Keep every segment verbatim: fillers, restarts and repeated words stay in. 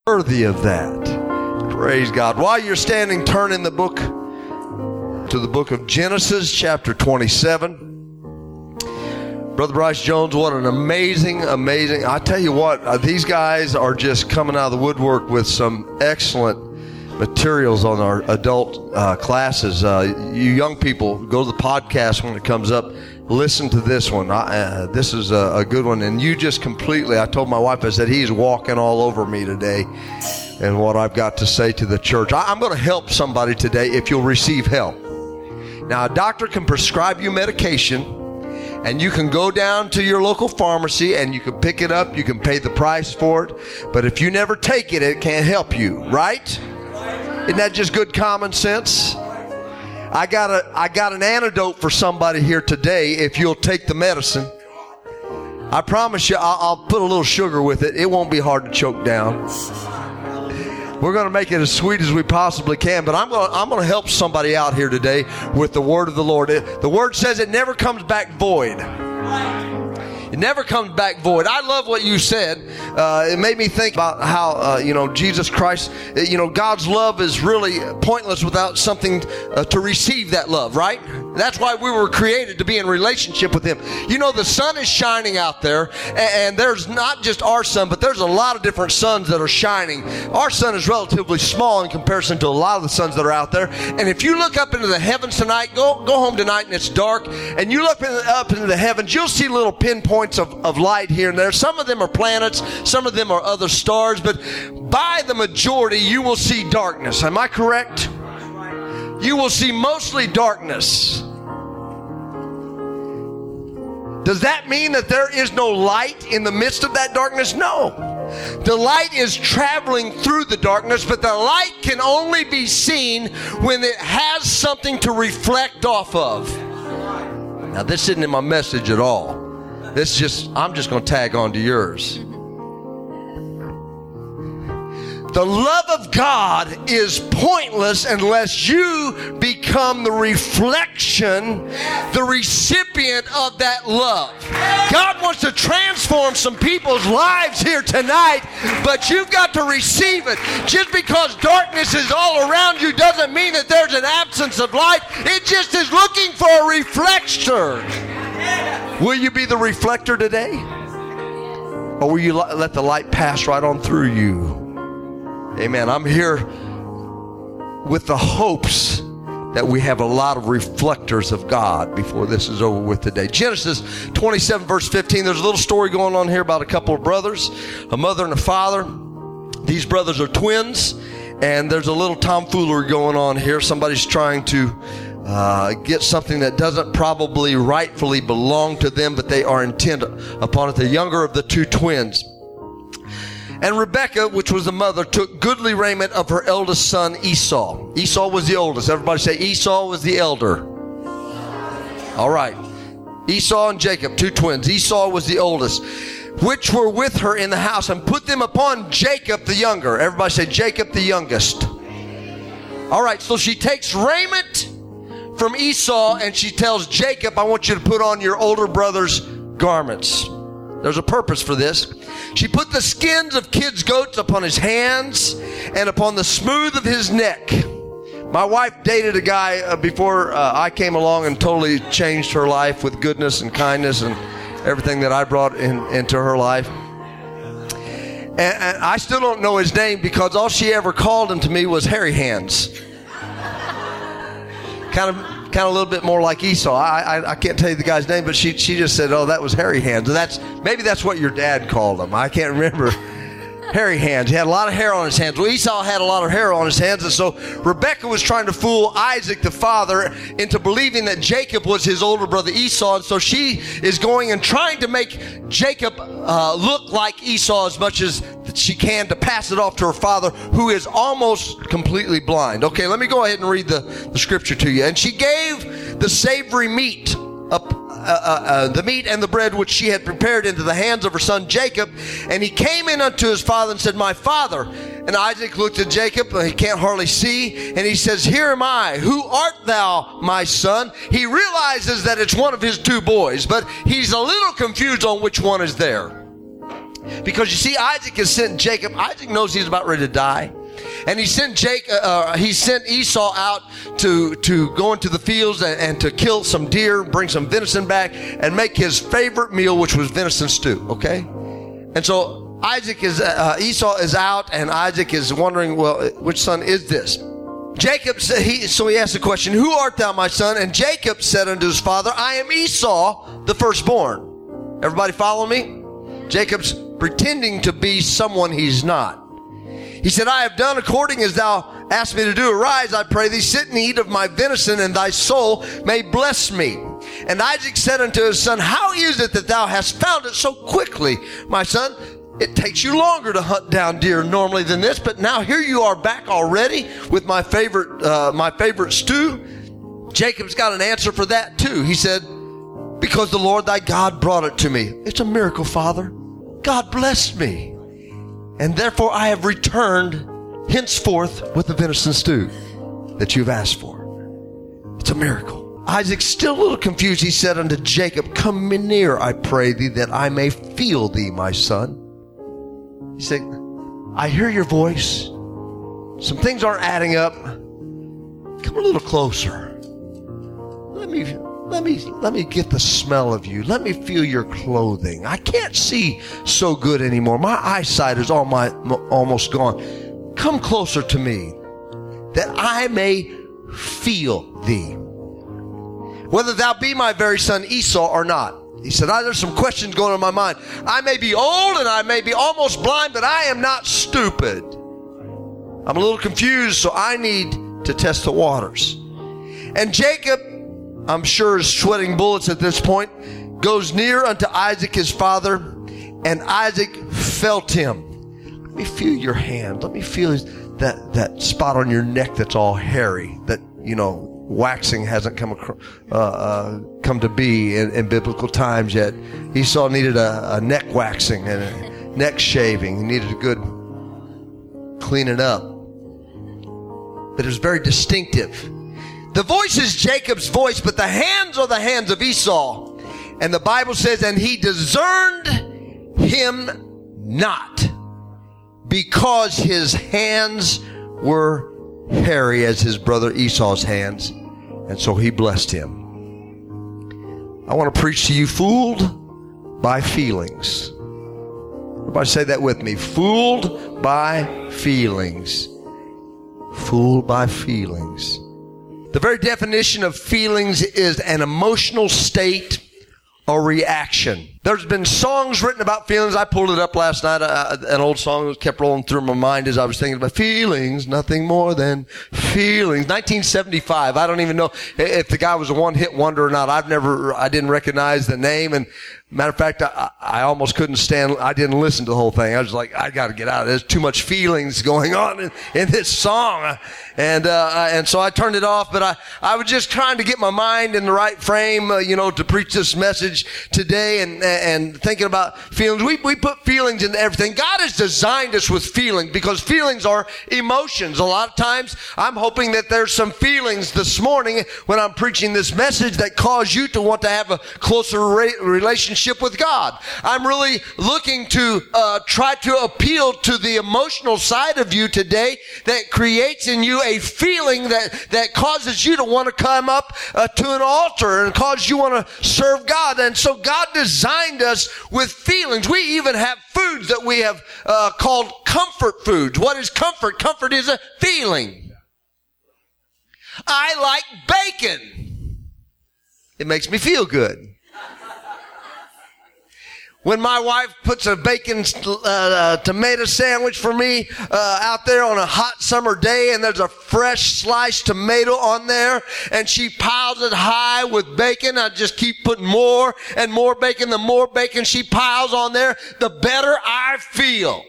worthy of that. Praise God. While you're standing, turn in the book to the book of Genesis, chapter twenty-seven. Brother Bryce Jones, what an amazing, amazing. I tell you what, uh, these guys are just coming out of the woodwork with some excellent materials on our adult uh, classes. Uh, you young people, go to the podcast when it comes up. Listen to this one. I, uh, this is a, a good one. And you just completely, I told my wife, I said, he's walking all over me today and what I've got to say to the church. I, I'm going to help somebody today if you'll receive help. Now, a doctor can prescribe you medication, and you can go down to your local pharmacy and you can pick it up. You can pay the price for it. But if you never take it, it can't help you, right? Isn't that just good common sense? I got a, I got an antidote for somebody here today if you'll take the medicine. I promise you, I'll, I'll put a little sugar with it. It won't be hard to choke down. We're going to make it as sweet as we possibly can, but I'm going to, I'm going to help somebody out here today with the word of the Lord. It, the word says it never comes back void. It never comes back void. I love what you said. Uh, it made me think about how, uh, you know, Jesus Christ, you know, God's love is really pointless without something uh, to receive that love, right? That's why we were created, to be in relationship with Him. You know, the sun is shining out there, and, and there's not just our sun, but there's a lot of different suns that are shining. Our sun is relatively small in comparison to a lot of the suns that are out there. And if you look up into the heavens tonight, go go home tonight and it's dark, and you look in, up into the heavens, you'll see little pinpoints Of, of light here and there. Some of them are planets, some of them are other stars, but by the majority you will see darkness. Am I correct? You will see mostly darkness. Does that mean that there is no light in the midst of that darkness? No. The light is traveling through the darkness, but the light can only be seen when it has something to reflect off of. Now, this isn't in my message at all. This just, I'm just going to tag on to yours. The love of God is pointless unless you become the reflection, the recipient of that love. God wants to transform some people's lives here tonight, but you've got to receive it. Just because darkness is all around you doesn't mean that there's an absence of light. It just is looking for a reflector. Will you be the reflector today? Or will you let the light pass right on through you? Amen. I'm here with the hopes that we have a lot of reflectors of God before this is over with today. Genesis twenty-seven verse fifteen. There's a little story going on here about a couple of brothers, a mother and a father. These brothers are twins, and there's a little tomfoolery going on here. Somebody's trying to Uh, get something that doesn't probably rightfully belong to them, but they are intent upon it. The younger of the two twins. And Rebekah, which was the mother, took goodly raiment of her eldest son Esau. Esau was the oldest. Everybody say Esau was the elder. All right. Esau and Jacob, two twins. Esau was the oldest, which were with her in the house, and put them upon Jacob the younger. Everybody say Jacob the youngest. All right, so she takes raiment from Esau, and she tells Jacob, I want you to put on your older brother's garments. There's a purpose for this. She put the skins of kids' goats upon his hands and upon the smooth of his neck. My wife dated a guy uh, before uh, I came along and totally changed her life with goodness and kindness and everything that I brought in, into her life. And, and I still don't know his name because all she ever called him to me was Hairy Hands. Kind of, kind of a little bit more like Esau. I, I, I can't tell you the guy's name, but she, she just said, "Oh, that was Hairy Hands." And that's maybe that's what your dad called him. I can't remember. Hairy Hands. He had a lot of hair on his hands. Well, Esau had a lot of hair on his hands, and so Rebekah was trying to fool Isaac, the father, into believing that Jacob was his older brother Esau. And so she is going and trying to make Jacob uh, look like Esau as much as she can to pass it off to her father, who is almost completely blind. Okay, let me go ahead and read the, the scripture to you. And she gave the savory meat up. Uh, uh, uh, the meat and the bread which she had prepared into the hands of her son Jacob, and he came in unto his father and said, "My father." And Isaac looked at Jacob, he can't hardly see, and he says, "Here am I. Who art thou, my son?" He realizes that it's one of his two boys, but he's a little confused on which one is there. Because you see, Isaac has sent Jacob. Isaac knows he's about ready to die. And he sent Jake, uh, he sent Esau out to, to go into the fields and, and to kill some deer, bring some venison back, and make his favorite meal, which was venison stew, okay? And so Isaac is, uh, Esau is out, and Isaac is wondering, well, which son is this? Jacob said, he, so he asked the question, who art thou, my son? And Jacob said unto his father, I am Esau, the firstborn. Everybody follow me? Jacob's pretending to be someone he's not. He said, I have done according as thou asked me to do. Arise, I pray thee, sit and eat of my venison, and thy soul may bless me. And Isaac said unto his son, how is it that thou hast found it so quickly, my son? It takes you longer to hunt down deer normally than this, but now here you are back already with my favorite, uh, my favorite stew. Jacob's got an answer for that too. He said, because the Lord thy God brought it to me. It's a miracle, Father. God blessed me. And therefore I have returned henceforth with the venison stew that you've asked for. It's a miracle. Isaac's still a little confused. He said unto Jacob, come near, I pray thee, that I may feel thee, my son. He said, I hear your voice. Some things aren't adding up. Come a little closer. Let me, let me, let me get the smell of you. Let me feel your clothing. I can't see so good anymore. My eyesight is all my, almost gone. Come closer to me that I may feel thee. Whether thou be my very son Esau or not. He said, ah, there's some questions going on in my mind. I may be old and I may be almost blind, but I am not stupid. I'm a little confused, so I need to test the waters. And Jacob, I'm sure, is sweating bullets at this point, goes near unto Isaac his father, and Isaac felt him. Let me feel your hand. Let me feel that, that spot on your neck that's all hairy, that, you know, waxing hasn't come across, uh, uh, come to be in, in biblical times yet. Esau needed a, a neck waxing and a neck shaving. He needed a good cleaning up. But it was very distinctive. The voice is Jacob's voice, but the hands are the hands of Esau. And the Bible says, and he discerned him not, because his hands were hairy as his brother Esau's hands. And so he blessed him. I want to preach to you, fooled by feelings. Everybody say that with me. Fooled by feelings. Fooled by feelings. The very definition of feelings is an emotional state or reaction. There's been songs written about feelings. I pulled it up last night, uh, an old song that kept rolling through my mind as I was thinking about feelings, nothing more than feelings. nineteen seventy-five. I don't even know if the guy was a one-hit wonder or not. I've never, I didn't recognize the name. And matter of fact, I, I almost couldn't stand, I didn't listen to the whole thing. I was like, I got to get out of this. There's too much feelings going on in, in this song. And, uh, and so I turned it off, but I, I was just trying to get my mind in the right frame, uh, you know, to preach this message today and, and thinking about feelings. We, we put feelings into everything. God has designed us with feelings because feelings are emotions. A lot of times I'm hoping that there's some feelings this morning when I'm preaching this message that cause you to want to have a closer re- relationship with God. I'm really looking to uh, try to appeal to the emotional side of you today that creates in you a feeling that, that causes you to want to come up uh, to an altar and cause you want to serve God. And so God designed us with feelings. We even have foods that we have uh, called comfort foods. What is comfort? Comfort is a feeling. I like bacon. It makes me feel good. When my wife puts a bacon uh, tomato sandwich for me uh, out there on a hot summer day, and there's a fresh sliced tomato on there, and she piles it high with bacon, I just keep putting more and more bacon. The more bacon she piles on there, the better I feel.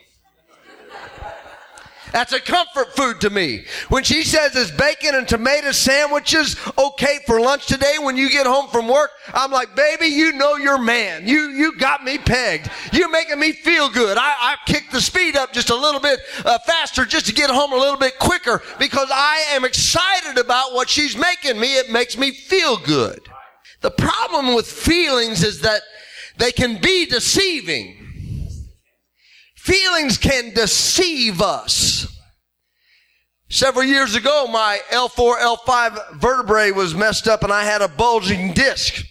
That's a comfort food to me. When she says it's bacon and tomato sandwiches okay for lunch today when you get home from work, I'm like, baby, you know you're man. You you got me pegged. You're making me feel good. I, I kicked the speed up just a little bit uh, faster just to get home a little bit quicker because I am excited about what she's making me. It makes me feel good. The problem with feelings is that they can be deceiving. Feelings can deceive us. Several years ago, my L four, L five vertebrae was messed up and I had a bulging disc.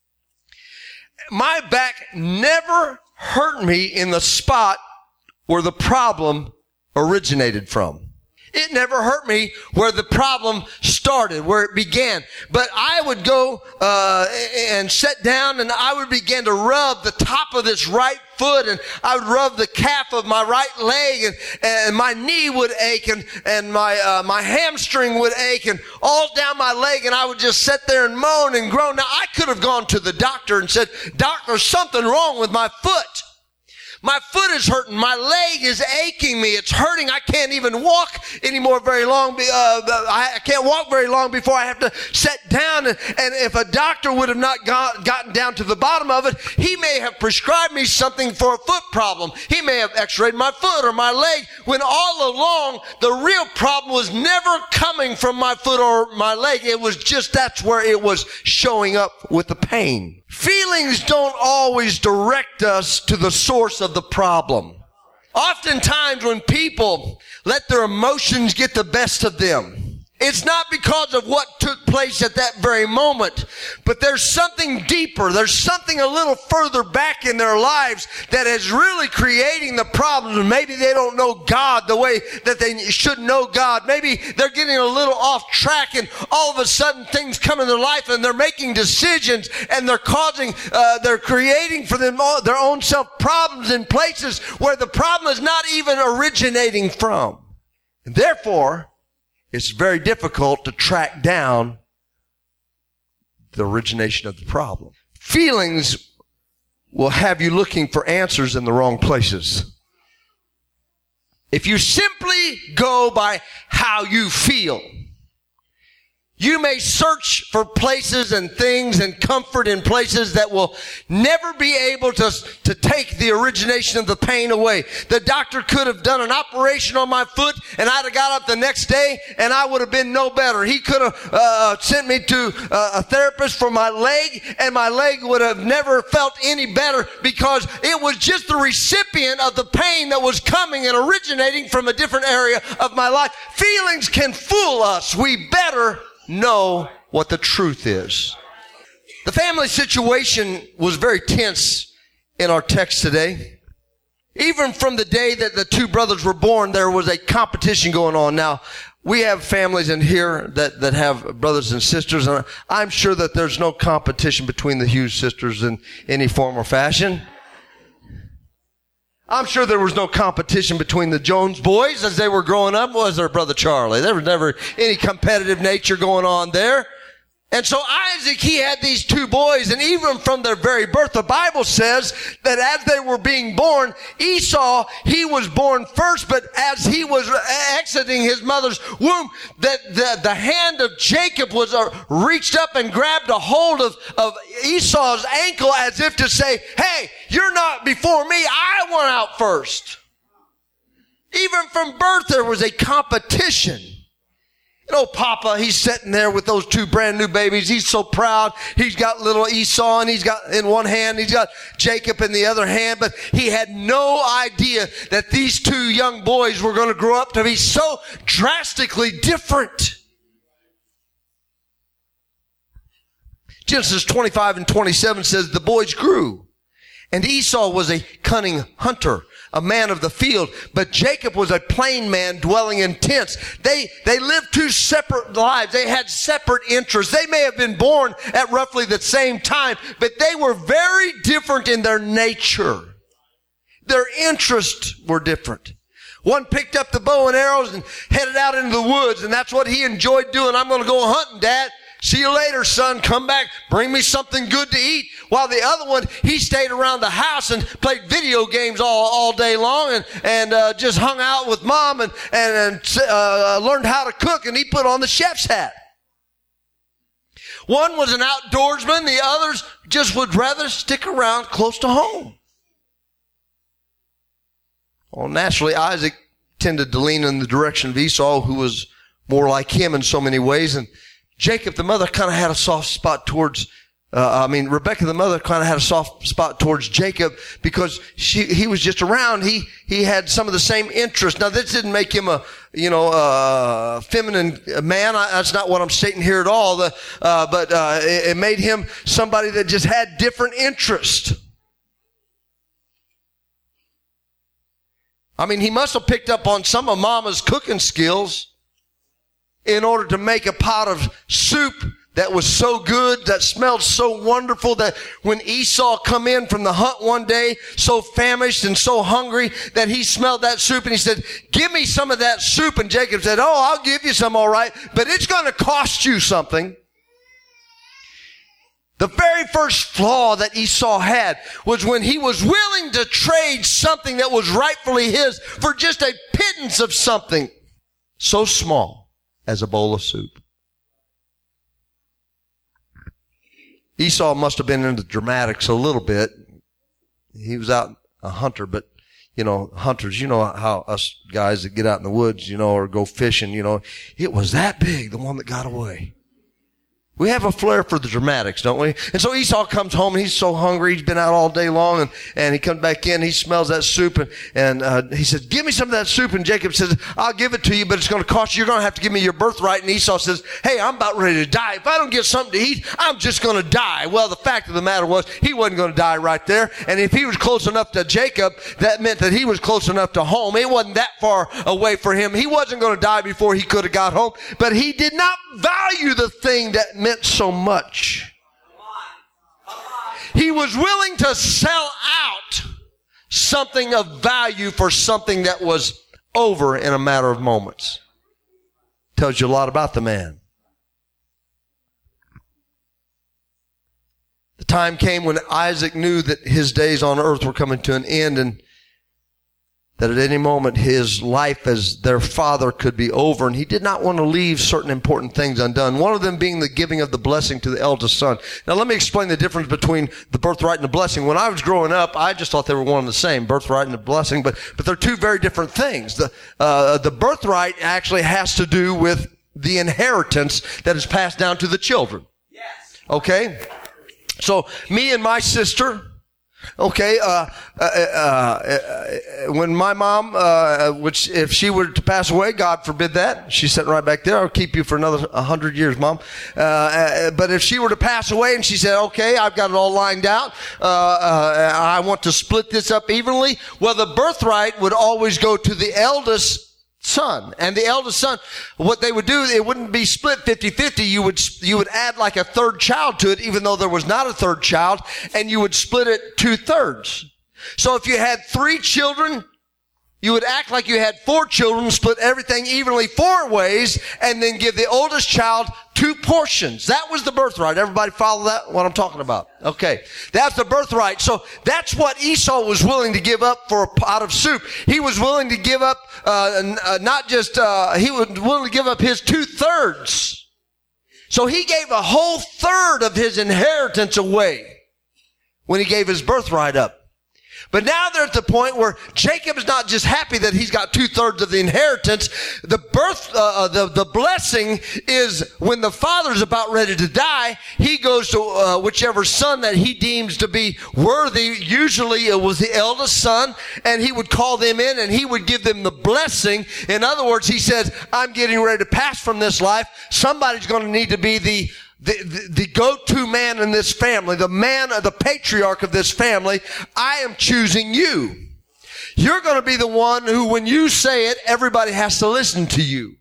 My back never hurt me in the spot where the problem originated from. It never hurt me where the problem started, where it began. But I would go uh and sit down and I would begin to rub the top of this right foot, and I would rub the calf of my right leg, and, and my knee would ache, and, and my uh, my hamstring would ache, and all down my leg, and I would just sit there and moan and groan. Now, I could have gone to the doctor and said, "Doctor, there's something wrong with my foot. My foot is hurting. My leg is aching me. It's hurting. I can't even walk anymore very long. Uh, I can't walk very long before I have to sit down." And, and if a doctor would have not got, gotten down to the bottom of it, he may have prescribed me something for a foot problem. He may have x-rayed my foot or my leg, when all along the real problem was never coming from my foot or my leg. It was just that's where it was showing up with the pain. Feelings don't always direct us to the source of the problem. Oftentimes when people let their emotions get the best of them, it's not because of what took place at that very moment, but there's something deeper. There's something a little further back in their lives that is really creating the problems. Maybe they don't know God the way that they should know God. Maybe they're getting a little off track, and all of a sudden things come in their life and they're making decisions, and they're causing, uh, they're creating for them all, their own self problems in places where the problem is not even originating from. And therefore, it's very difficult to track down the origination of the problem. Feelings will have you looking for answers in the wrong places. If you simply go by how you feel, you may search for places and things and comfort in places that will never be able to, to take the origination of the pain away. The doctor could have done an operation on my foot, and I'd have got up the next day and I would have been no better. He could have uh, sent me to uh, a therapist for my leg, and my leg would have never felt any better, because it was just the recipient of the pain that was coming and originating from a different area of my life. Feelings can fool us. We better know what the truth is. The family situation was very tense in our text today. Even from the day that the two brothers were born, there was a competition going on. Now, we have families in here that, that have brothers and sisters, and I'm sure that there's no competition between the Hughes sisters in any form or fashion. I'm sure there was no competition between the Jones boys as they were growing up. Was there, Brother Charlie? There was never any competitive nature going on there. And so Isaac, he had these two boys, and even from their very birth, the Bible says that as they were being born, Esau, he was born first, but as he was exiting his mother's womb, that the, the hand of Jacob was uh, reached up and grabbed a hold of, of Esau's ankle, as if to say, "Hey, you're not before me. I went out first." Even from birth, there was a competition. You know, Papa, he's sitting there with those two brand new babies. He's so proud. He's got little Esau, and he's got in one hand, he's got Jacob in the other hand, but he had no idea that these two young boys were going to grow up to be so drastically different. Genesis twenty-five and twenty-seven says, "The boys grew, and Esau was a cunning hunter, a man of the field, but Jacob was a plain man dwelling in tents." They, they lived two separate lives. They had separate interests. They may have been born at roughly the same time, but they were very different in their nature. Their interests were different. One picked up the bow and arrows and headed out into the woods, and that's what he enjoyed doing. "I'm going to go hunting, Dad. See you later, son. Come back. Bring me something good to eat." While the other one, he stayed around the house and played video games all, all day long, and, and uh, just hung out with Mom and, and, and uh, learned how to cook, and he put on the chef's hat. One was an outdoorsman. The others just would rather stick around close to home. Well, naturally, Isaac tended to lean in the direction of Esau, who was more like him in so many ways, and Jacob, the mother, kind of had a soft spot towards Uh, I mean, Rebekah, the mother, kind of had a soft spot towards Jacob because she, he was just around. He, he had some of the same interests. Now, this didn't make him a, you know, a feminine man. I, that's not what I'm stating here at all. The, uh, but, uh, it, it made him somebody that just had different interests. I mean, he must have picked up on some of Mama's cooking skills in order to make a pot of soup that was so good, that smelled so wonderful, that when Esau come in from the hunt one day, so famished and so hungry, that he smelled that soup and he said, give me some of that soup. And Jacob said, oh, I'll give you some, all right, but it's going to cost you something. The very first flaw that Esau had was when he was willing to trade something that was rightfully his for just a pittance of something so small as a bowl of soup. Esau must have been into dramatics a little bit. He was out a hunter, but, you know, hunters, you know how us guys that get out in the woods, you know, or go fishing, you know, it was that big, the one that got away. We have a flair for the dramatics, don't we? And so Esau comes home and he's so hungry. He's been out all day long and, and he comes back in. He smells that soup and, and, uh, he says, give me some of that soup. And Jacob says, I'll give it to you, but it's going to cost you. You're going to have to give me your birthright. And Esau says, hey, I'm about ready to die. If I don't get something to eat, I'm just going to die. Well, the fact of the matter was he wasn't going to die right there. And if he was close enough to Jacob, that meant that he was close enough to home. It wasn't that far away for him. He wasn't going to die before he could have got home, but he did not value the thing that meant so much. He was willing to sell out something of value for something that was over in a matter of moments. Tells you a lot about the man. The time came when Isaac knew that his days on earth were coming to an end, and that at any moment his life as their father could be over, and he did not want to leave certain important things undone. One of them being the giving of the blessing to the eldest son. Now let me explain the difference between the birthright and the blessing. When I was growing up, I just thought they were one and the same, birthright and the blessing, but, but they're two very different things. The, uh, the birthright actually has to do with the inheritance that is passed down to the children. Yes. Okay? So me and my sister, Okay, uh, uh, uh, uh, when my mom, uh, which if she were to pass away, God forbid that, she's sitting right back there, I'll keep you for another a hundred years, Mom. Uh, uh, but if she were to pass away and she said, okay, I've got it all lined out, uh, uh, I want to split this up evenly, well, the birthright would always go to the eldest son. And the eldest son, what they would do, it wouldn't be split fifty-fifty. You would, you would add like a third child to it, even though there was not a third child, and you would split it two thirds. So if you had three children, you would act like you had four children, split everything evenly four ways, and then give the oldest child two portions. That was the birthright. Everybody follow that? What I'm talking about? Okay. That's the birthright. So that's what Esau was willing to give up for a pot of soup. He was willing to give up, uh, not just, uh, he was willing to give up his two thirds. So he gave a whole third of his inheritance away when he gave his birthright up. But now they're at the point where Jacob is not just happy that he's got two-thirds of the inheritance. The birth, uh, the, the blessing is when the father's about ready to die, he goes to uh, whichever son that he deems to be worthy. Usually it was the eldest son, and he would call them in and he would give them the blessing. In other words, he says, I'm getting ready to pass from this life. Somebody's going to need to be the The, the, the go-to man in this family, the man, the patriarch of this family. I am choosing you. You're going to be the one who, when you say it, everybody has to listen to you.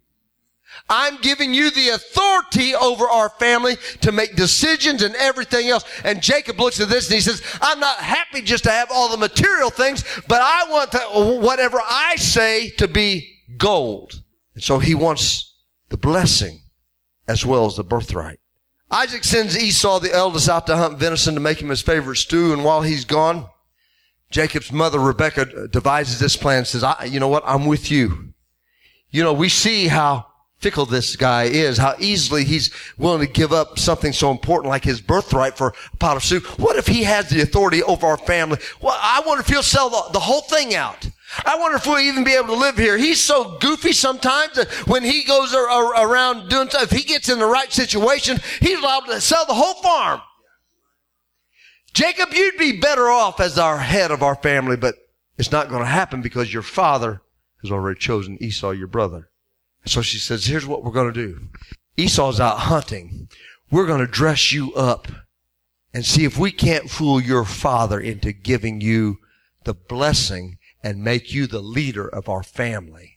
I'm giving you the authority over our family to make decisions and everything else. And Jacob looks at this and he says, I'm not happy just to have all the material things, but I want to, whatever I say to be gold. And so he wants the blessing as well as the birthright. Isaac sends Esau, the eldest, out to hunt venison to make him his favorite stew. And while he's gone, Jacob's mother, Rebekah, devises this plan and says, I, you know what? I'm with you. You know, we see how fickle this guy is, how easily he's willing to give up something so important like his birthright for a pot of soup. What if he has the authority over our family? Well, I wonder if he'll sell the, the whole thing out. I wonder if we'll even be able to live here. He's so goofy sometimes that when he goes around doing stuff, if he gets in the right situation, he's allowed to sell the whole farm. Jacob, you'd be better off as our head of our family, but it's not going to happen because your father has already chosen Esau, your brother. So she says, here's what we're going to do. Esau's out hunting. We're going to dress you up and see if we can't fool your father into giving you the blessing and make you the leader of our family.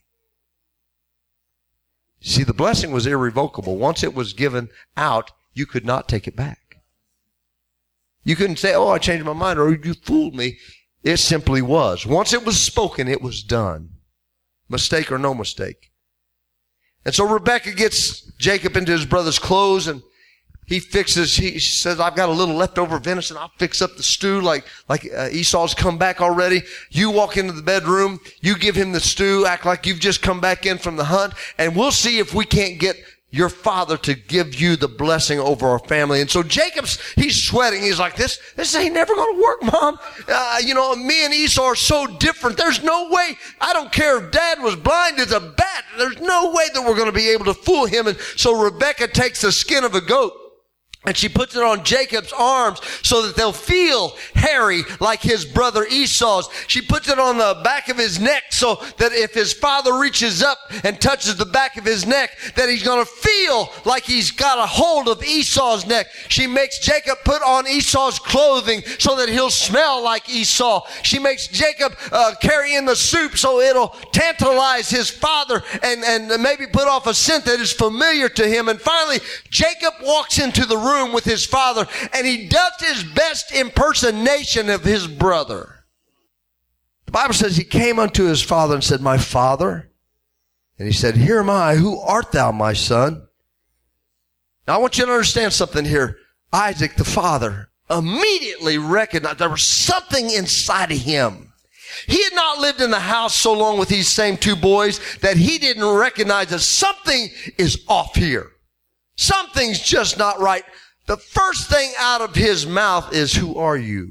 See, the blessing was irrevocable. Once it was given out, you could not take it back. You couldn't say, oh, I changed my mind, or you fooled me. It simply was. Once it was spoken, it was done. Mistake or no mistake. And so Rebekah gets Jacob into his brother's clothes, and he fixes, he says, I've got a little leftover venison. I'll fix up the stew like, like uh, Esau's come back already. You walk into the bedroom, you give him the stew, act like you've just come back in from the hunt, and we'll see if we can't get your father to give you the blessing over our family. And so Jacob's, he's sweating. He's like, this, this ain't never going to work, Mom. Uh, you know, me and Esau are so different. There's no way. I don't care if Dad was blind as a bat. There's no way that we're going to be able to fool him. And so Rebekah takes the skin of a goat and she puts it on Jacob's arms so that they'll feel hairy like his brother Esau's. She puts it on the back of his neck so that if his father reaches up and touches the back of his neck, that he's going to feel like he's got a hold of Esau's neck. She makes Jacob put on Esau's clothing so that he'll smell like Esau. She makes Jacob uh, carry in the soup so it'll tantalize his father and, and maybe put off a scent that is familiar to him. And finally, Jacob walks into the room with his father, and he does his best impersonation of his brother. The Bible says he came unto his father and said, my father. And he said, here am I. Who art thou, my son? Now I want you to understand something here. Isaac, the father, immediately recognized there was something inside of him. He had not lived in the house so long with these same two boys that he didn't recognize that something is off here. Something's just not right. The first thing out of his mouth is, who are you?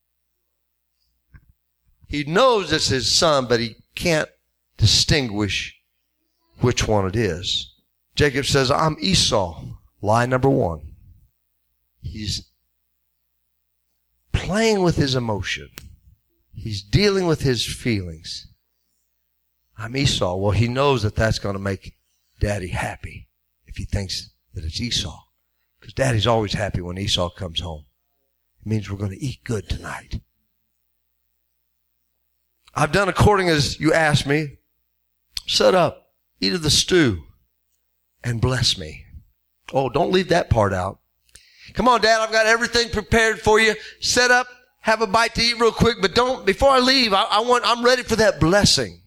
He knows it's his son, but he can't distinguish which one it is. Jacob says, I'm Esau. Lie number one. He's playing with his emotion. He's dealing with his feelings. I'm Esau. Well, he knows that that's going to make Daddy happy if he thinks that it's Esau. Because Daddy's always happy when Esau comes home. It means we're going to eat good tonight. I've done according as you asked me. Set up, eat of the stew, and bless me. Oh, don't leave that part out. Come on, Dad, I've got everything prepared for you. Set up, have a bite to eat real quick, but don't, before I leave, I, I want, I'm ready for that blessing.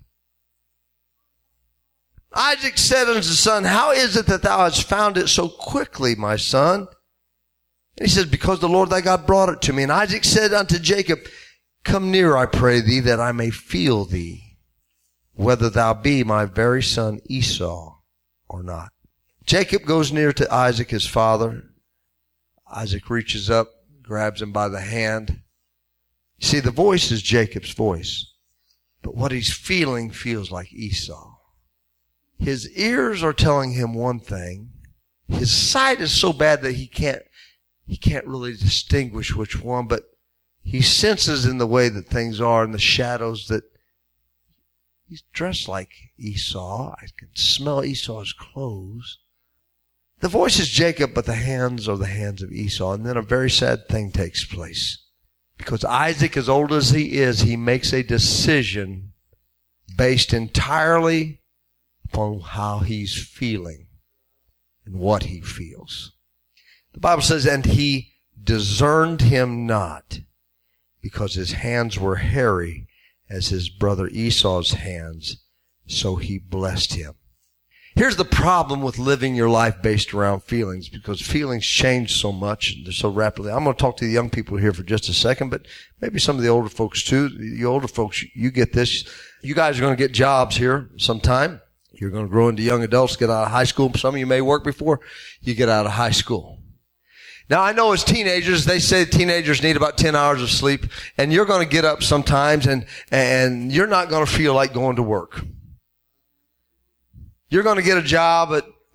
Isaac said unto his son, how is it that thou hast found it so quickly, my son? And he says, because the Lord thy God brought it to me. And Isaac said unto Jacob, come near, I pray thee, that I may feel thee, whether thou be my very son Esau or not. Jacob goes near to Isaac, his father. Isaac reaches up, grabs him by the hand. You see, the voice is Jacob's voice, but what he's feeling feels like Esau. His ears are telling him one thing. His sight is so bad that he can't, he can't really distinguish which one, but he senses in the way that things are in the shadows that he's dressed like Esau. I can smell Esau's clothes. The voice is Jacob, but the hands are the hands of Esau. And then a very sad thing takes place. Because Isaac, as old as he is, he makes a decision based entirely upon how he's feeling and what he feels. The Bible says, and he discerned him not, because his hands were hairy as his brother Esau's hands, so he blessed him. Here's the problem with living your life based around feelings, because feelings change so much and they're so rapidly. I'm going to talk to the young people here for just a second, but maybe some of the older folks too. The older folks, you get this. You guys are going to get jobs here sometime. You're going to grow into young adults, get out of high school. Some of you may work before you get out of high school. Now, I know as teenagers, they say teenagers need about ten hours of sleep, and you're going to get up sometimes and, and you're not going to feel like going to work. You're going to get a job at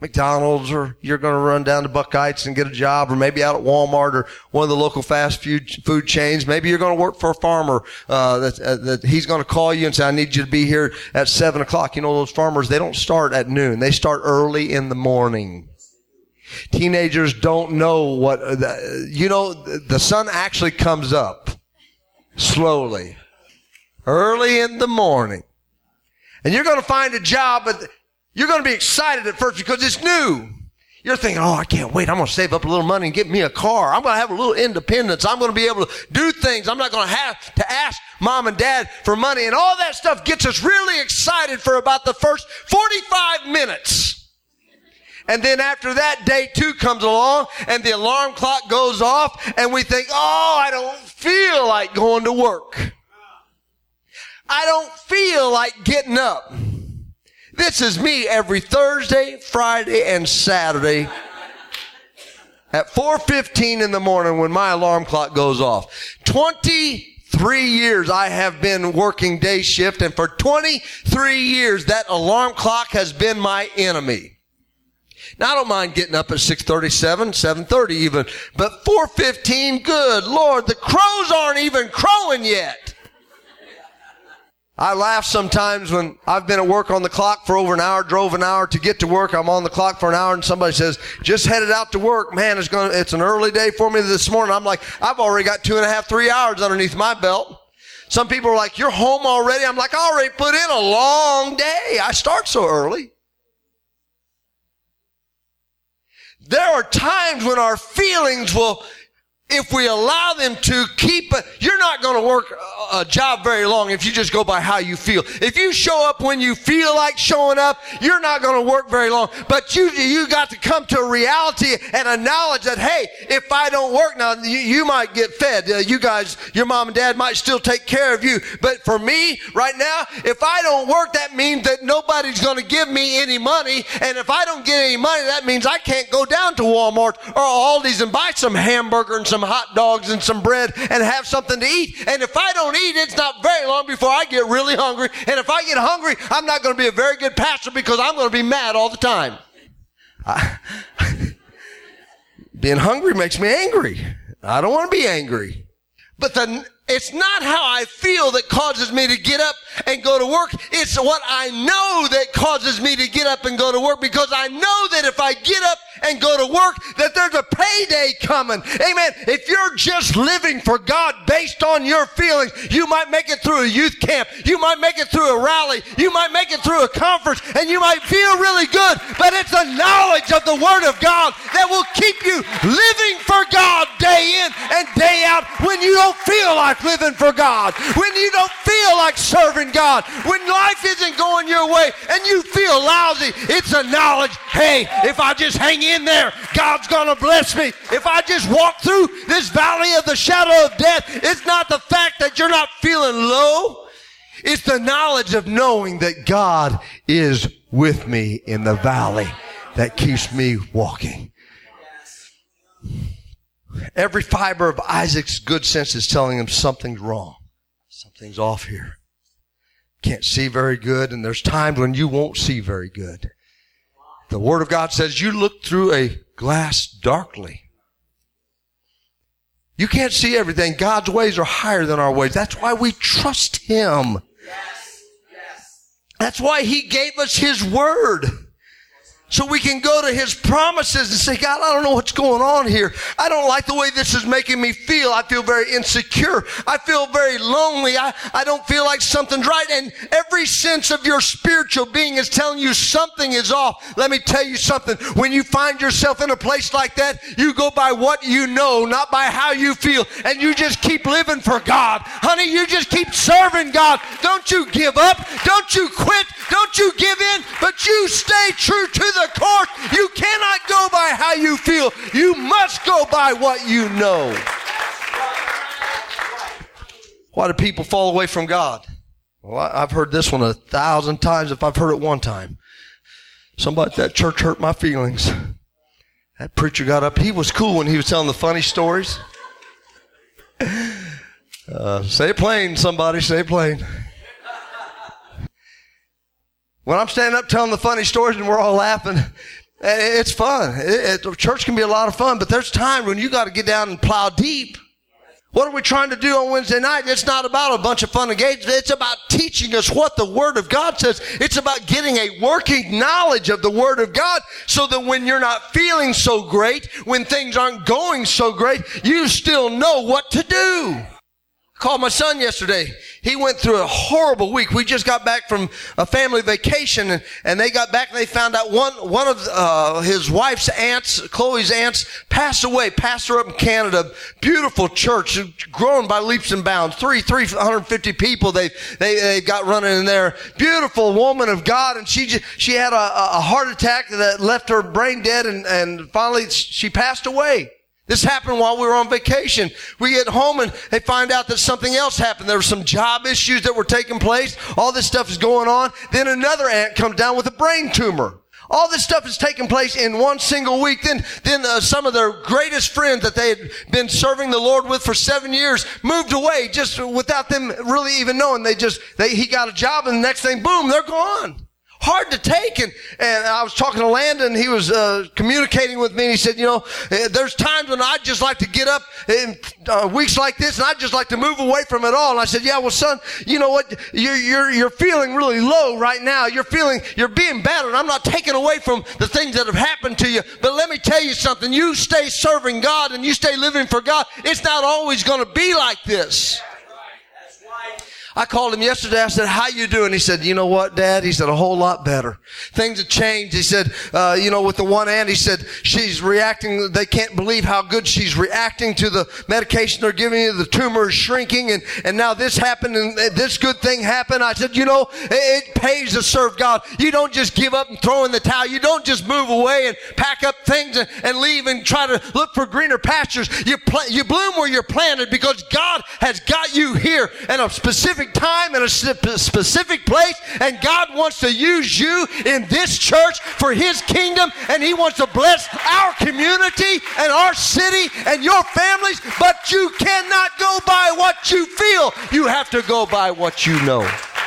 McDonald's, or you're going to run down to Buckeyes and get a job, or maybe out at Walmart or one of the local fast food, food chains. Maybe you're going to work for a farmer, uh, that, uh, that he's going to call you and say, I need you to be here at seven o'clock. You know, those farmers, they don't start at noon. They start early in the morning. Teenagers don't know what, uh, you know, the sun actually comes up slowly, early in the morning. And you're going to find a job, but you're going to be excited at first because it's new. You're thinking, oh, I can't wait. I'm going to save up a little money and get me a car. I'm going to have a little independence. I'm going to be able to do things. I'm not going to have to ask mom and dad for money. And all that stuff gets us really excited for about the first forty-five minutes. And then after that, day two comes along and the alarm clock goes off and we think, oh, I don't feel like going to work. I don't feel like getting up. This is me every Thursday, Friday, and Saturday at four fifteen in the morning when my alarm clock goes off. twenty-three years I have been working day shift, and for twenty-three years that alarm clock has been my enemy. Now, I don't mind getting up at six thirty-seven, seven thirty even, but four fifteen, good Lord, the crows aren't even crowing yet. I laugh sometimes when I've been at work on the clock for over an hour, drove an hour to get to work. I'm on the clock for an hour and somebody says, just headed out to work. Man, it's going to, it's an early day for me this morning. I'm like, I've already got two and a half, three hours underneath my belt. Some people are like, you're home already? I'm like, I already put in a long day. I start so early. There are times when our feelings will, if we allow them to keep, a, you're not going to work a, a job very long if you just go by how you feel. If you show up when you feel like showing up, you're not going to work very long. But you, you got to come to a reality and a knowledge that, hey, if I don't work now, you, you might get fed. Uh, you guys, your mom and dad might still take care of you. But for me, right now, if I don't work, that means that nobody's going to give me any money. And if I don't get any money, that means I can't go down to Walmart or Aldi's and buy some hamburger and some hot dogs and some bread and have something to eat. And if I don't eat, it's not very long before I get really hungry. And if I get hungry, I'm not going to be a very good pastor because I'm going to be mad all the time. I, being hungry makes me angry. I don't want to be angry. But the, it's not how I feel that causes me to get up and go to work. It's what I know that causes me to get up and go to work, because I know that if I get up and go to work, that there's a payday coming. Amen. If you're just living for God based on your feelings, you might make it through a youth camp. You might make it through a rally. You might make it through a conference, and you might feel really good. But it's the knowledge of the Word of God that will keep you living for God day in and day out when you don't feel like living for God, when you don't feel like serving God, when life isn't going your way and you feel lousy. It's a knowledge, hey, if I just hang in there, God's going to bless me. If I just walk through this valley of the shadow of death, it's not the fact that you're not feeling low. It's the knowledge of knowing that God is with me in the valley that keeps me walking. Every fiber of Isaac's good sense is telling him something's wrong. Something's off here. Can't see very good, and there's times when you won't see very good. The Word of God says you look through a glass darkly. You can't see everything. God's ways are higher than our ways. That's why we trust Him. Yes. Yes. That's why He gave us His Word. So we can go to His promises and say, God, I don't know what's going on here. I don't like the way this is making me feel. I feel very insecure. I feel very lonely. I, I don't feel like something's right. And every sense of your spiritual being is telling you something is off. Let me tell you something. When you find yourself in a place like that, you go by what you know, not by how you feel. And you just keep living for God. Honey, you just keep serving God. Don't you give up. Don't you quit. Don't you give in. But you stay true to the course. You cannot go by how you feel. You must go by what you know. Why do people fall away from God? Well, I've heard this one a thousand times if I've heard it one time. Somebody at that church hurt my feelings. That preacher got up. He was cool when he was telling the funny stories. Uh, say it plain, somebody. Say it plain. When I'm standing up telling the funny stories and we're all laughing, It's fun. It, it, church can be a lot of fun, but there's time when you got to get down and plow deep. What are we trying to do on Wednesday night? It's not about a bunch of fun and games. It's about teaching us what the Word of God says. It's about getting a working knowledge of the Word of God so that when you're not feeling so great, when things aren't going so great, you still know what to do. I called my son yesterday. He went through a horrible week. We just got back from a family vacation, and, and they got back and they found out one one of uh, his wife's aunts, Chloe's aunts, passed away. Pastor up in Canada, beautiful church, growing by leaps and bounds. Three, three hundred fifty people they they they got running in there. Beautiful woman of God, and she just, she had a, a heart attack that left her brain dead, and and finally she passed away. This happened while we were on vacation. We get home and they find out that something else happened. There were some job issues that were taking place. All this stuff is going on. Then another aunt comes down with a brain tumor. All this stuff is taking place in one single week. Then, then uh, some of their greatest friends that they had been serving the Lord with for seven years moved away just without them really even knowing. They just, they, he got a job, and the next thing, boom, they're gone. Hard to take. And, and I was talking to Landon. He was uh, communicating with me, and he said, you know, there's times when I'd just like to get up in uh, weeks like this, and I'd just like to move away from it all. And I said, yeah, well, son, you know what? You're, you're, you're feeling really low right now. You're feeling, you're being battered. I'm not taking away from the things that have happened to you. But let me tell you something. You stay serving God and you stay living for God. It's not always going to be like this. I called him yesterday. I said, how you doing? He said, you know what, Dad? He said, a whole lot better. Things have changed. He said, uh, you know, with the one aunt, he said, she's reacting. They can't believe how good she's reacting to the medication they're giving you. The tumor is shrinking, and, and now this happened, and this good thing happened. I said, you know, it, it pays to serve God. You don't just give up and throw in the towel. You don't just move away and pack up things and, and leave and try to look for greener pastures. You, pl- you bloom where you're planted because God has got you here in a specific time in a specific place, and God wants to use you in this church for His kingdom, and He wants to bless our community and our city and your families, but you cannot go by what you feel. You have to go by what you know.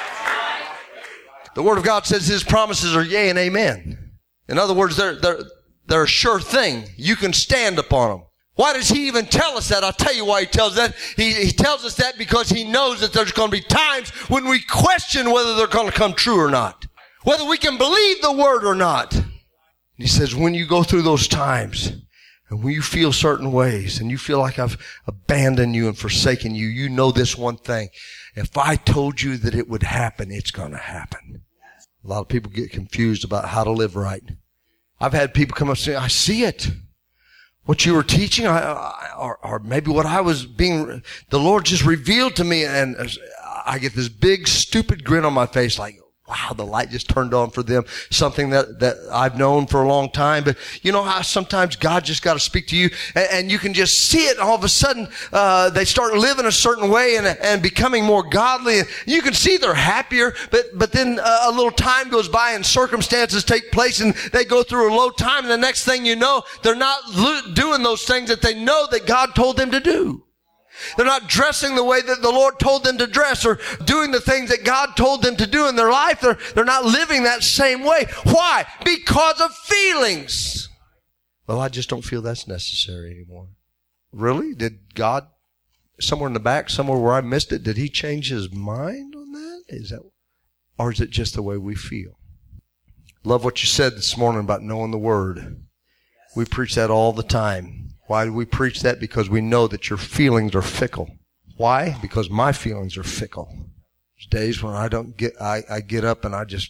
The Word of God says His promises are yea and amen. In other words, they're, they're, they're a sure thing. You can stand upon them. Why does He even tell us that? I'll tell you why He tells that. He, he tells us that because He knows that there's going to be times when we question whether they're going to come true or not. Whether we can believe the Word or not. And He says, when you go through those times, and when you feel certain ways, and you feel like I've abandoned you and forsaken you, you know this one thing. If I told you that it would happen, it's going to happen. A lot of people get confused about how to live right. I've had people come up and say, I see it. What you were teaching, I, I, or, or maybe what I was being, the Lord just revealed to me, and I get this big, stupid grin on my face like, wow, the light just turned on for them, something that, that I've known for a long time. But you know how sometimes God just got to speak to you, and, and you can just see it, and all of a sudden, uh, they start living a certain way and, and becoming more godly. And you can see they're happier, but, but then uh, a little time goes by and circumstances take place, and they go through a low time, and the next thing you know, they're not lo- doing those things that they know that God told them to do. They're not dressing the way that the Lord told them to dress, or doing the things that God told them to do in their life. They're, they're not living that same way. Why? Because of feelings. Well, I just don't feel that's necessary anymore. Really? Did God, somewhere in the back, somewhere where I missed it, did He change His mind on that? Is that, or is it just the way we feel? Love what you said this morning about knowing the Word. We preach that all the time. Why do we preach that? Because we know that your feelings are fickle. Why? Because my feelings are fickle. There's days when I don't get, I, I get up and I just,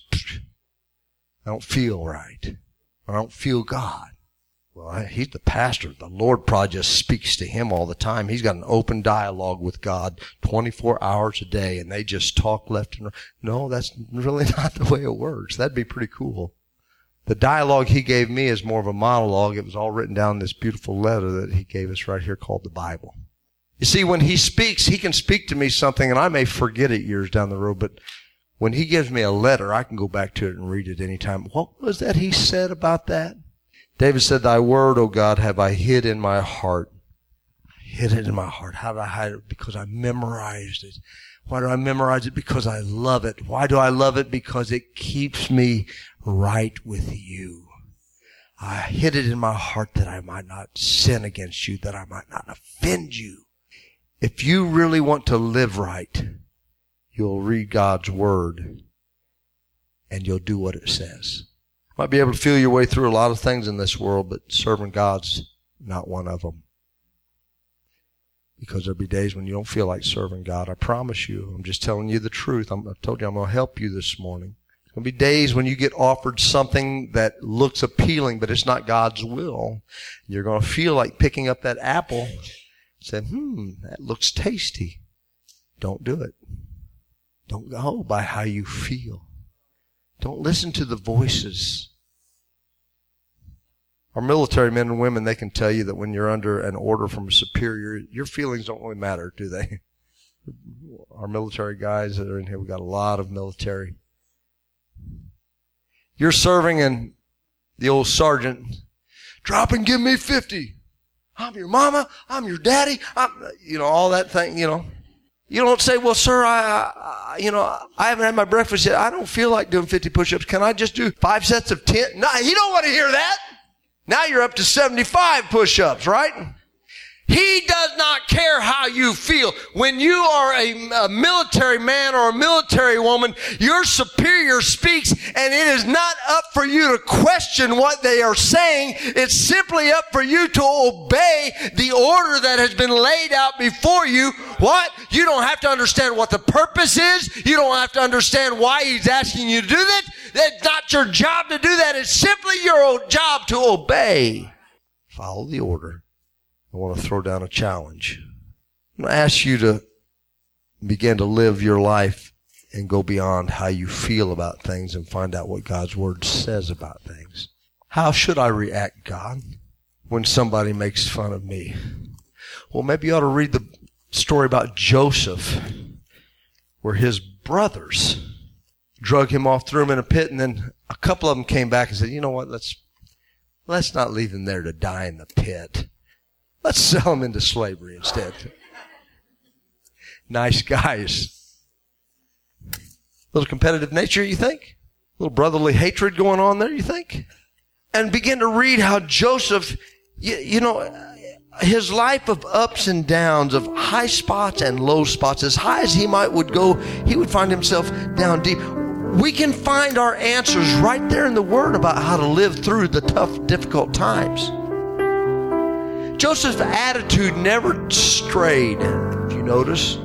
I don't feel right. I don't feel God. Well, I, he's the pastor. The Lord probably just speaks to him all the time. He's got an open dialogue with God twenty-four hours a day, and they just talk left and right. No, that's really not the way it works. That'd be pretty cool. The dialogue He gave me is more of a monologue. It was all written down in this beautiful letter that He gave us right here called the Bible. You see, when He speaks, He can speak to me something, and I may forget it years down the road, but when He gives me a letter, I can go back to it and read it anytime. What was that He said about that? David said, Thy word, O God, have I hid in my heart. I hid it in my heart. How did I hide it? Because I memorized it. Why do I memorize it? Because I love it. Why do I love it? Because it keeps me right with You. I hid it in my heart that I might not sin against you, that I might not offend you. If you really want to live right, you'll read God's word and you'll do what it says. You might be able to feel your way through a lot of things in this world, but serving God's not one of them. Because there'll be days when you don't feel like serving God. I promise you. I'm just telling you the truth. I'm, I told you I'm going to help you this morning. There'll be days when you get offered something that looks appealing, but it's not God's will. You're going to feel like picking up that apple and say, hmm, that looks tasty. Don't do it. Don't go by how you feel. Don't listen to the voices. Our military men and women, they can tell you that when you're under an order from a superior, your feelings don't really matter, do they? Our military guys that are in here, we got a lot of military. You're serving and the old sergeant, drop and give me fifty. I'm your mama. I'm your daddy. I'm, you know, all that thing, you know. You don't say, well, sir, I, I, you know, I haven't had my breakfast yet. I don't feel like doing fifty push-ups. Can I just do five sets of ten? No, he don't want to hear that. Now you're up to seventy-five push-ups, right? He does not care how you feel. When you are a, a military man or a military woman, your superior speaks, and it is not up for you to question what they are saying. It's simply up for you to obey the order that has been laid out before you. What? You don't have to understand what the purpose is. You don't have to understand why he's asking you to do that. That's not your job to do that. It's simply your job to obey. Follow the order. I want to throw down a challenge. I'm going to ask you to begin to live your life and go beyond how you feel about things and find out what God's word says about things. How should I react, God, when somebody makes fun of me? Well, maybe you ought to read the story about Joseph, where his brothers drug him off, threw him in a pit, and then a couple of them came back and said, you know what, let's, let's not leave him there to die in the pit. Let's sell him into slavery instead. Nice guys. A little competitive nature, you think? A little brotherly hatred going on there, you think? And begin to read how Joseph, you, you know, his life of ups and downs, of high spots and low spots, as high as he might would go, he would find himself down deep. We can find our answers right there in the Word about how to live through the tough, difficult times. Joseph's attitude never strayed. Did you notice?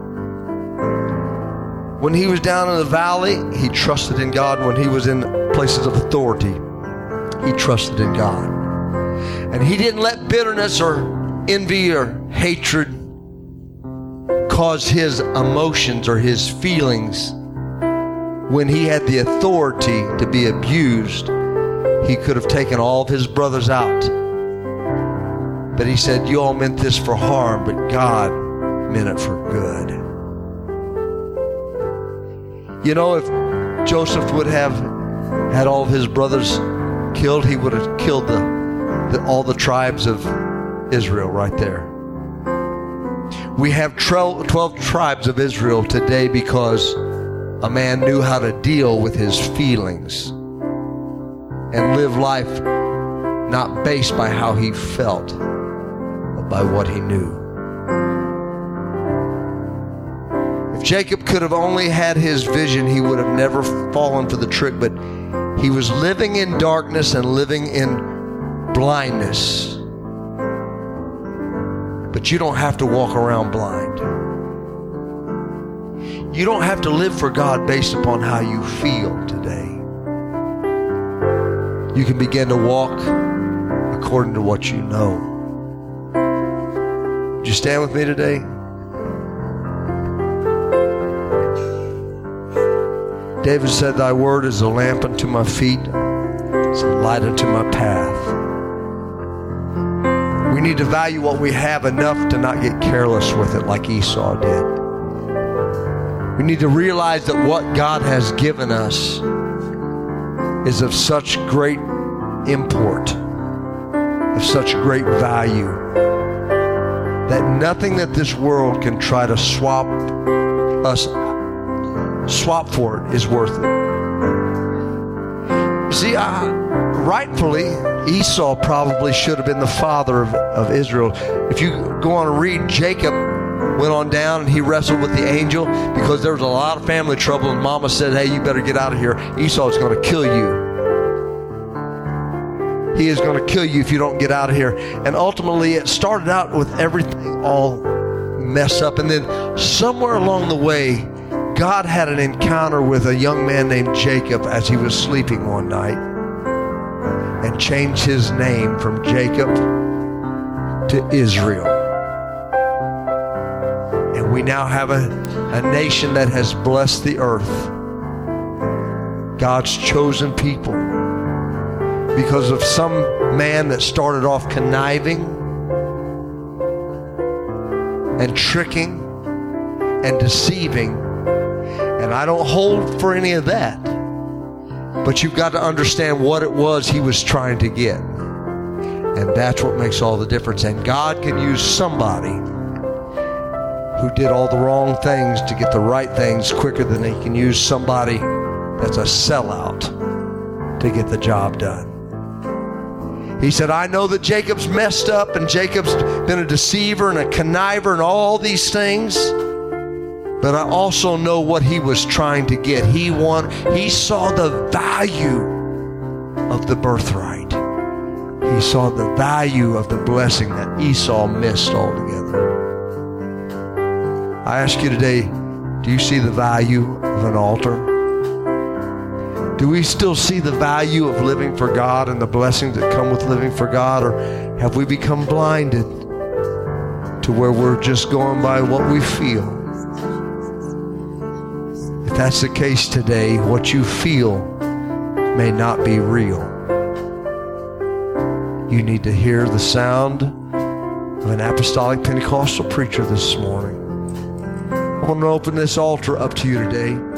When he was down in the valley, he trusted in God. When he was in places of authority, he trusted in God. And he didn't let bitterness or envy or hatred cause his emotions or his feelings. When he had the authority to be abused, he could have taken all of his brothers out. But he said, you all meant this for harm, but God meant it for good. You know, if Joseph would have had all of his brothers killed, he would have killed the, the, all the tribes of Israel right there. We have twelve tribes of Israel today because a man knew how to deal with his feelings and live life not based by how he felt, by what he knew. If Jacob could have only had his vision, he would have never fallen for the trick, but he was living in darkness and living in blindness. But you don't have to walk around blind. You don't have to live for God based upon how you feel today. You can begin to walk according to what you know. Would you stand with me today? David said, thy word is a lamp unto my feet, it's a light unto my path. We need to value what we have enough to not get careless with it like Esau did. We need to realize that what God has given us is of such great import, of such great value, that nothing that this world can try to swap us, swap for it is worth it. See, I, rightfully, Esau probably should have been the father of, of Israel. If you go on and read, Jacob went on down and he wrestled with the angel because there was a lot of family trouble, and Mama said, hey, you better get out of here. Esau is going to kill you. He is going to kill you if you don't get out of here. And ultimately, it started out with everything all messed up. And then somewhere along the way, God had an encounter with a young man named Jacob as he was sleeping one night and changed his name from Jacob to Israel. And we now have a, a nation that has blessed the earth. God's chosen people. Because of some man that started off conniving and tricking and deceiving. And I don't hold for any of that. But you've got to understand what it was he was trying to get. And that's what makes all the difference. And God can use somebody who did all the wrong things to get the right things quicker than he can use somebody that's a sellout to get the job done. He said, I know that Jacob's messed up and Jacob's been a deceiver and a conniver and all these things, but I also know what he was trying to get. He want, he saw the value of the birthright. He saw the value of the blessing that Esau missed altogether. I ask you today, do you see the value of an altar? Do we still see the value of living for God and the blessings that come with living for God? Or have we become blinded to where we're just going by what we feel? If that's the case today, what you feel may not be real. You need to hear the sound of an apostolic Pentecostal preacher this morning. I want to open this altar up to you today.